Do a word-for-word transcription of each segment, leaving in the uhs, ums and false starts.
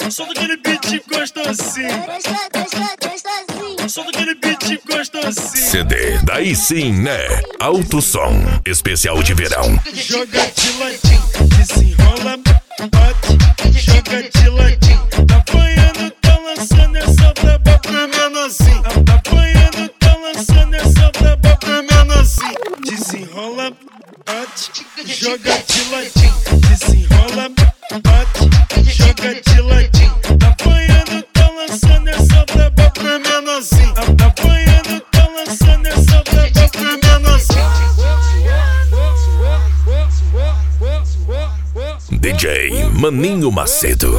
Só daquele beat gostosinho. Só daquele beat gostosinho. C D, daí sim, né? Alto Som, especial de verão. Joga de ladinho, desenrola, bate, joga de ladinho. Tá apanhando, tá lançando essa braba pra menorzinho. Tá apanhando, tá lançando essa braba pra menorzinho. Desenrola, bate, joga de ladinho. Desenrola, bate, joga de ladinho. Tá apanhando, tá lançando essa braba pra menorzinho. Tá apanhando, tá lançando essa braba pra menorzinho. D J Maninho Macedo.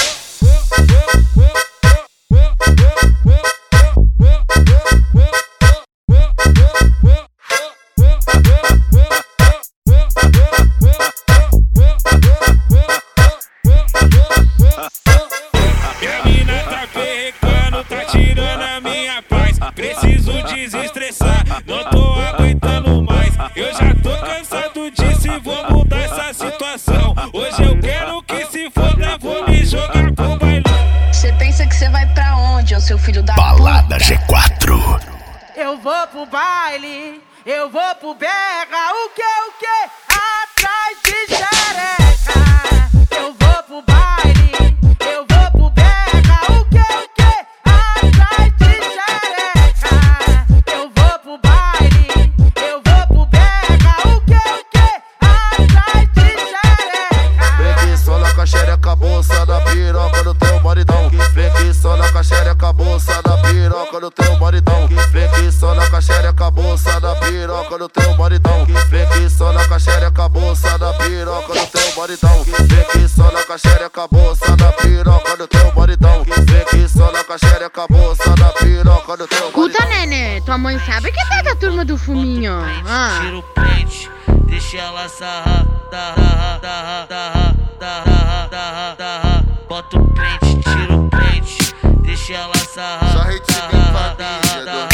Minha mina tá perrecando, tá tirando a minha paz. Preciso desestressar, não tô aguentando mais. Eu já tô cansado disso e vou mudar essa situação. Hoje eu quero que se foda, vou me jogar pro bailão. Cê pensa que cê vai pra onde, ô seu filho da Balada puta? G quatro. Eu vou pro baile, eu vou pro berra, o que, o que? Atrás de xereca. Eu vou pro baile, eu vou pro berra, o que, o que? Atrás de xereca. Eu vou pro baile, eu vou pro berra, o que, o que? Atrás de xereca. Preguiçola com a xereca, bolsa da piroca do teu maridão. Preguiçola com a xereca, bolsa da piroca do teu maridão. Preguiçola com a xereca, bolsa da piroca do teu maridão. Preguiçola com a xereca, bolsa da piroca do teu maridão. Preguiçola com a xereca, bolsa da piroca do teu maridão. Preguiçola com a xereca, bolsa da piroca do teu maridão. Escuta, nenê, tua mãe sabe que tá da turma do fuminho. Ah. Tira o print, deixa ela sarrar, darra, darra, darra, darra, darra, darra. Bota o print, tira o print, deixa ela sarrar, Só hit bem família,